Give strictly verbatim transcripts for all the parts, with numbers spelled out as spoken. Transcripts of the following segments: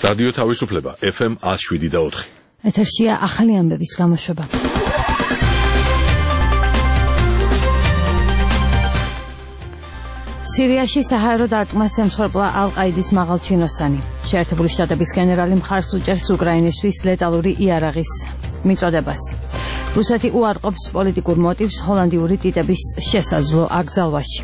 რადიო თავისუფლება ეფ ემ one oh seven point four. ეთერშია ახალი ამბების გამოშვება. სირიაში საჰაერო დარტყმას ემსხვერპლა ალ-ყაიდის მაღალჩინოსანი. შეერთებული შტატების გენერალი მხარს უჭერს უკრაინისთვის ლეტალური იარაღის მიწოდებას. რუსეთი უარყოფს პოლიტიკურ მოტივს ჰოლანდიური ტიტების შესაძლო აკრძალვაში.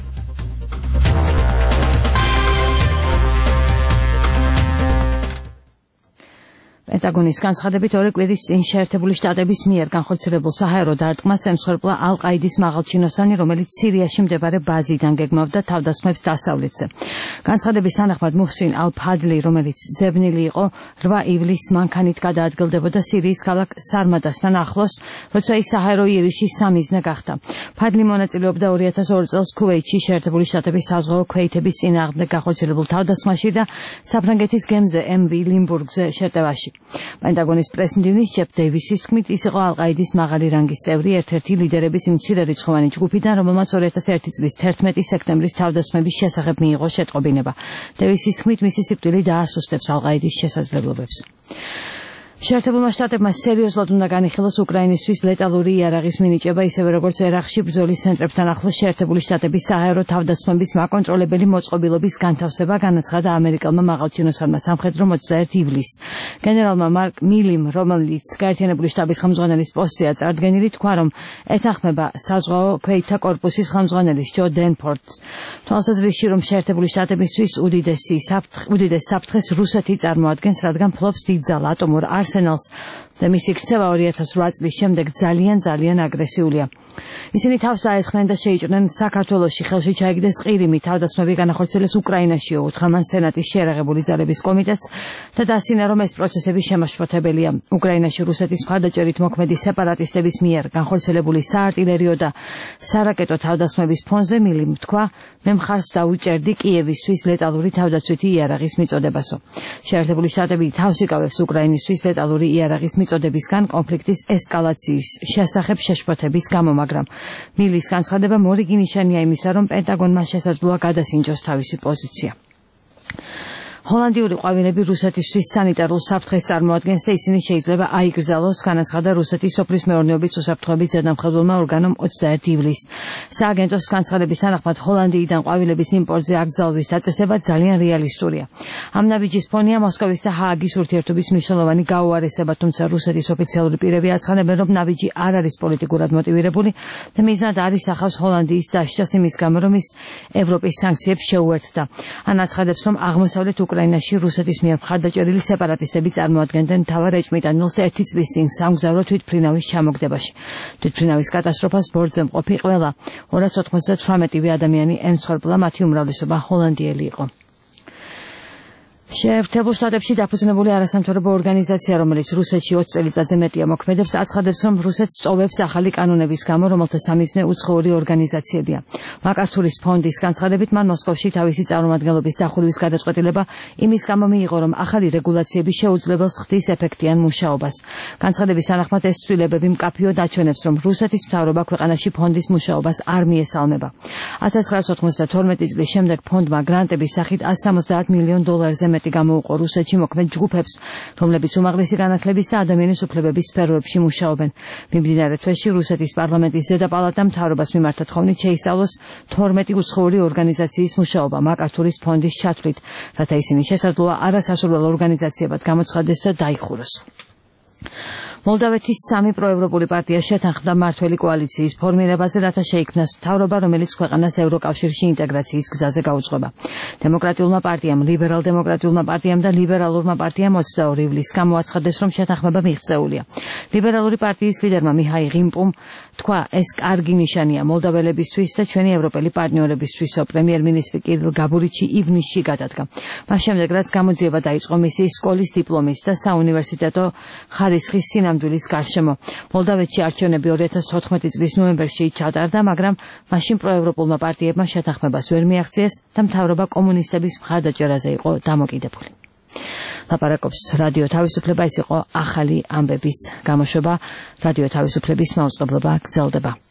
პენტაგონის განცხადებით ორი კვირის წინ შეერთებული შტატების მიერ განხორციელებულ საჰაერო დარტყმას ემსხვერპლა ალ-ყაიდის მაღალჩინოსანი, რომელიც სირიაში მდებარე ბაზიდან გეგმავდა თავდასხმებს დასავლეთზე. განცხადების თანახმად მუჰსინ ალ-ფადლი, რომელიც ძებნილი იყო, რვა ივლისს მანქანით გადაადგილდებოდა სირიის ქალაქ სარმადასთან ახლოს, როცა ის საჰაერო იერიშში სამიზნე გახდა. ფადლი მონაწილეობდა ორი ათას ორი წელს ქუვეითში შეერთებული შტატების საზღვაო ქვეითების წინააღმდეგ განხორციელებულ თავდასხმაში და საფრანგეთის გემზე ემ ვი ლიმბურგზე შეტევაში. პენტაგონის პრესმდივნის ჯეფ დეივისის თქმით, ის იყო ალ-ყაიდის მაღალი რანგის წევრი, ერთ-ერთი ლიდერების მცირერიცხოვანი ჯგუფიდან, რომელმაც ორი ათას ერთი წლის თერთმეტი სექტემბრის თავდასხმების შესახებ მიიღო შეტყობინება. დეივისის თქმით, მისი სიკვდილი დაასუსტებს ალ-ყაიდის შესაძლებლობებს. შეერთებულმა შტატებმა სერიოზულად უნდა განიხილოს უკრაინისთვის ლეტალური იარაღის მინიჭება, ისევე როგორც ერაყში ბრძოლის ცენტრებთან ახლოს შეერთებული შტატების საჰაერო თავდასხმების მაკონტროლებელი მოწყობილობის განთავსება, განაცხადა ამერიკელმა მაღალჩინოსანმა სამხედრო ოცდაერთი ივლისს. გენერალმა მარკ მილიმ, რომელიც გაერთიანებული შტაბის ხელმძღვანელის პოსტზეა წარდგენილი, თქვა, რომ ეთანხმება საზღვაო ქვეითთა კორპუსის ხელმძღვანელის ჯო დენფორდს თვალსაზრისში, რომ შეერთებული შტატებისთვის უდიდესი უდიდეს საფრთხეს რუსეთი წარმოადგენს, რადგან ფლობს დიდძალ ატომურ არსენალს და მისი ქცევა ორი ათას ორი წლის შემდეგ ძალიან ძალიან აგრესიულია. ისინი თავს დაესხნენ და შეიჭრნენ საქართველოში ხელში ჩაიგდეს ყირიმი, თავდასხმები განახორციელეს უკრაინაშიო, უთხრა მან სენატის შეიარაღებული ძალების კომიტეტს და დასცინა, რომ ეს პროცესები შემაშფოთებელია. უკრაინაში რუსეთის მხარდაჭერით მოქმედი სეპარატისტების მიერ განხორციელებული საარტილერიო და სარაკეტო თავდასხმების ფონზე მილიმ თქვა, მე მხარს დაუჭერდი კიევისთვის ლეტალური თავდაცვითი იარაღის მიწოდებასო. შეერთებული შტატები თავს იკავებს უკრაინისთვის ლეტალური იარაღის მიწოდებისგან კონფლიქტის ესკალაციის შესახებ შეშფოთების გამო, მაგრამ მილის განცხადება მორიგი ნიშანია იმისა, რომ პენტაგონმა შესაძლოა გადასინჯოს თავისი პოზიცია. ჰოლანდიური ყვავილები რუსეთისთვის სანიტარულ საფრთხეს წარმოადგენს და ისინი შეიძლება აიგრძალოს, განაცხადა რუსეთის სოფლის მეურნეობის უსაფრთხოების ზედამხედველმა ორგანომ ოცდაერთი ივლისს. სააგენტოს განცხადების თანახმად ჰოლანდიიდან ყვავილების იმპორტზე აკრძალვის დაწესება ძალიან რეალისტურია. ამ ნაბიჯის ფონია მოსკოვის და ჰააგის ურთიერთობის მნიშვნელოვანი გაუარესება, თუმცა რუსეთის ოფიციალური პირები აცხადებენ, რომ ნაბიჯი არ არის პოლიტიკურად მოტივირებული და მიზნად არის ახავს ჰოლანდიის დასჯას იმის გამო, რომ ის ევროპის სანქციებს შეუერთდა. ან აცხადებს, რომ აღმოსავლეთ უკრაინაში რუსეთის მიერ მხარდაჭერილი სეპარატისტები წარმოადგენდნენ მთავარ ეჭვმიტანილს ერთი წლის წინ სამგზავრო თვითმფრინავის ჩამოგდებაში. თვითმფრინავის კატასტროფას ბორცვზე მყოფი ყველა ორას ოთხმოცდათვრამეტი ადამიანი ემსხვერპლა, მათი უმრავლესობა ჰოლანდიელი იყო. შეერთებულ შტატებში დაფუძნებული არასამთავრობო ორგანიზაცია, რომელიც რუსეთში ოცი წელიწადზე მეტია მოქმედებს, აცხადებს, რომ რუსეთს სწოვებს ახალი კანონების გამო, რომელთა სამიზნე უცხოური ორგანიზაციებია. მაკართურის ფონდის განცხადებით, მან მოსკოვში თავისი წარმომადგენლობის დახურვის გადაწყვეტილება იმის გამო მიიღო, რომ ახალი რეგულაციები შეუძლებელს ხდის ეფექტიან მუშაობას. განცხადების თანახმად ეს ცვლილებები მკაფიოდ აჩვენებს, რომ რუსეთის მთავრობა ქვეყანაში ფონდის მუშაობას არ მიესალმება. ათას ცხრაას ოთხმოცდათორმეტი წლის შემდეგ ფონდმა გრანტების სახით ასი სამოცდაათ მილიონ დოლარზე გამოუყო რუსეთში მოქმედ ჯგუფებს, რომლებიც უმაღლესი განათლების და ადამიანის უფლებების სფეროებში მუშაობენ. მიმდინარე თვეში რუსეთის პარლამენტის ზედაპალატამ მთავრობას მიმართა თხოვნით შეისწავლოს თორმეტი უცხოური ორგანიზაციის მუშაობა მაკართურის ფონდის ჩათვლით, რათა ისინი შესაძლოა არასასურველ ორგანიზაციებად გამოცხადდეს და დაიხუროს. მოლდავეთის სამი პროევროპული პარტია შეთანხმდა მმართველი კოალიციის ფორმირებაზე, რათა შეიქმნას მთავრობა, რომელიც ქვეყანას ევროკავშირში ინტეგრაციის გზაზე გაუძღვება. დემოკრატიულმა პარტიამ, ლიბერალ-დემოკრატიულმა პარტიამ და ლიბერალურმა პარტიამ ოცდაორი ივლისს გამოაცხადეს, რომ შეთანხმება მიღწეულია. ლიბერალური პარტიის ლიდერმა მიჰაილ ღიმპუმ თქვა, ეს კარგი ნიშანია მოლდაველებისთვის და ჩვენი ევროპელი პარტნიორებისთვისო. პრემიერ-მინისტრი კირილ გაბურიჩი ივნისში გადადგა. მას შემდეგ, რაც გამოძიება დაიწყო მისი სკოლის დიპლომის და საუნივერსიტეტო ხარისხის სინამდვილის გარშემო. მოლდავეთში არჩევნები ორი ათას თოთხმეტი წლის ნოემბერში ჩატარდა, მაგრამ მაშინ პროევროპულმა პარტიებმა შეთანხმებას ვერ მიაღწიეს და მთავრობა კომუნისტების მხარდაჭერაზე იყო დამოკიდებული. ლაპარაკობს რადიო თავისუფლება, ეს იყო ახალი ამბების გამოშვება. რადიო თავისუფლების მაუწყებლობა გრძელდება.